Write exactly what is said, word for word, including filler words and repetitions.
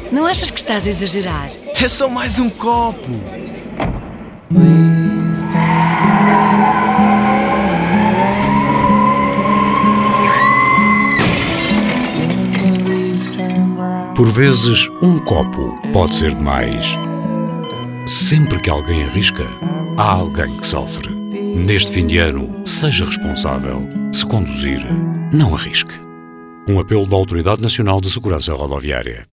Não achas que estás a exagerar? É só mais um copo. Por vezes, um copo pode ser demais. Sempre que alguém arrisca, há alguém que sofre. Neste fim de ano, seja responsável. Se conduzir, não arrisque. Um apelo da Autoridade Nacional de Segurança Rodoviária.